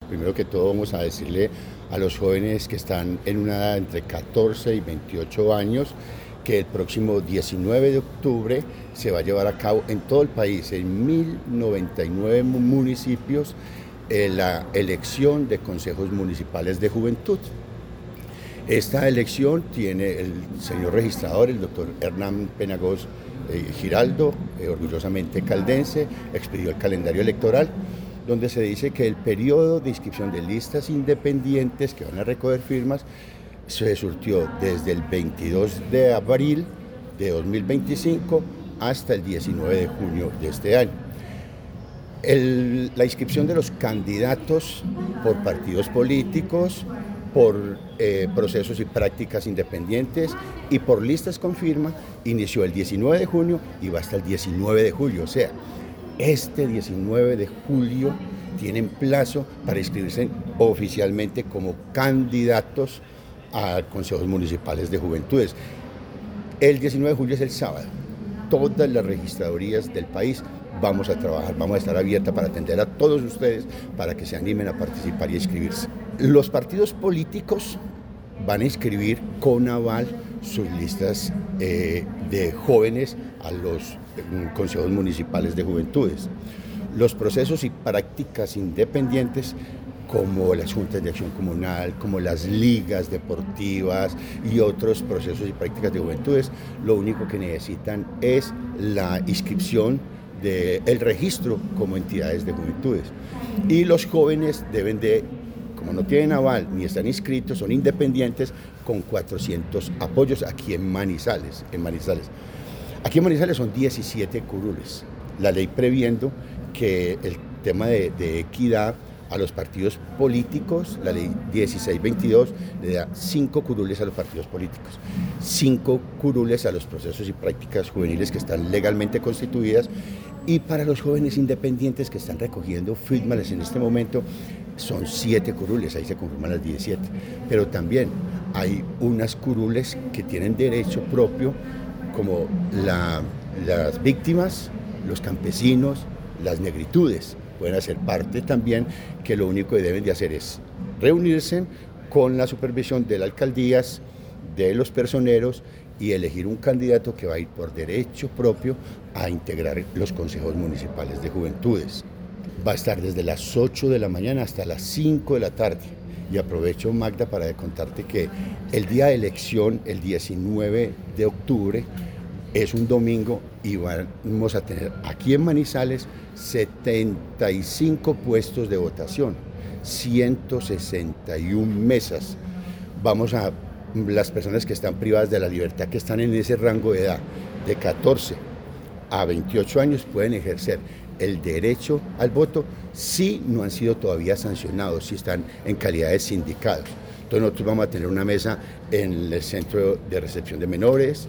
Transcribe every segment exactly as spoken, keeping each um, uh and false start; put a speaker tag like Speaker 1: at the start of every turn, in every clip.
Speaker 1: Primero que todo vamos a decirle a los jóvenes que están en una edad entre catorce y veintiocho años que el próximo diecinueve de octubre se va a llevar a cabo en todo el país, en mil noventa y nueve municipios, eh, la elección de consejos municipales de juventud. Esta elección tiene el señor registrador, el doctor Hernán Penagos eh, Giraldo, eh, orgullosamente caldense, expidió el calendario electoral, donde se dice que el periodo de inscripción de listas independientes que van a recoger firmas se surtió desde el veintidós de abril de dos mil veinticinco hasta el diecinueve de junio de este año. El, la inscripción de los candidatos por partidos políticos, por eh, procesos y prácticas independientes y por listas con firma inició el diecinueve de junio y va hasta el diecinueve de julio. O sea, este diecinueve de julio tienen plazo para inscribirse oficialmente como candidatos a consejos municipales de juventudes. El diecinueve de julio es el sábado. Todas las registradurías del país vamos a trabajar, vamos a estar abiertas para atender a todos ustedes para que se animen a participar y a inscribirse. Los partidos políticos van a inscribir con aval sus listas eh, de jóvenes a los eh, consejos municipales de juventudes. Los procesos y prácticas independientes como las juntas de acción comunal, como las ligas deportivas y otros procesos y prácticas de juventudes, lo único que necesitan es la inscripción del registro como entidades de juventudes. Y los jóvenes deben de, como no tienen aval ni están inscritos, son independientes con cuatrocientos apoyos aquí en Manizales. En Manizales. Aquí en Manizales son diecisiete curules. La ley previendo que el tema de, de equidad a los partidos políticos, la ley dieciséis veintidós le da cinco curules a los partidos políticos, cinco curules a los procesos y prácticas juveniles que están legalmente constituidas, y para los jóvenes independientes que están recogiendo firmas en este momento son siete curules, ahí se conforman las diecisiete, pero también hay unas curules que tienen derecho propio como la, las víctimas, los campesinos, las negritudes. Pueden hacer parte también, que lo único que deben de hacer es reunirse con la supervisión de las alcaldías, de los personeros y elegir un candidato que va a ir por derecho propio a integrar los consejos municipales de juventudes. Va a estar desde las ocho de la mañana hasta las cinco de la tarde. Y aprovecho, Magda, para contarte que el día de elección, el diecinueve de octubre, es un domingo y vamos a tener aquí en Manizales setenta y cinco puestos de votación, ciento sesenta y una mesas. Vamos a, las personas que están privadas de la libertad, que están en ese rango de edad, de catorce a veintiocho años, pueden ejercer el derecho al voto si no han sido todavía sancionados, si están en calidad de sindicados. Entonces nosotros vamos a tener una mesa en el Centro de Recepción de Menores,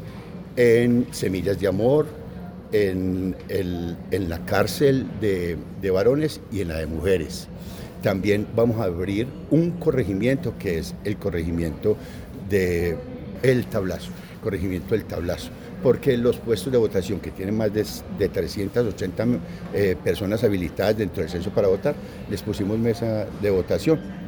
Speaker 1: en Semillas de Amor, en, el, en la cárcel de, de varones y en la de mujeres. También vamos a abrir un corregimiento que es el corregimiento de El Tablazo, corregimiento del Tablazo, porque los puestos de votación que tienen más de, de trescientas ochenta eh, personas habilitadas dentro del censo para votar, les pusimos mesa de votación.